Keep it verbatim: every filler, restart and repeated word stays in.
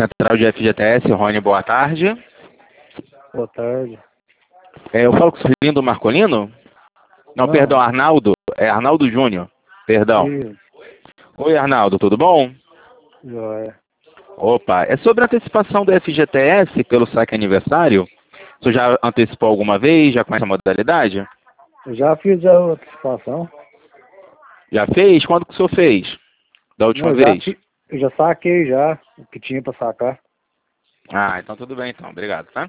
Central de F G T S, Rony, boa tarde. Boa tarde. É, eu falo com o Cirlindo Marcolino? Não, Não. perdão, Arnaldo. É Arnaldo Júnior. Perdão. Isso. Oi, Arnaldo, tudo bom? Joia. Opa, é sobre a antecipação do F G T S pelo saque aniversário. Você já antecipou alguma vez? Já conhece a modalidade? Eu já fiz a antecipação. Já fez? Quando que o senhor fez? Da última Não, eu já, vez? fi- eu já saquei já o que tinha pra sacar. Ah, então tudo bem então. Obrigado, tá?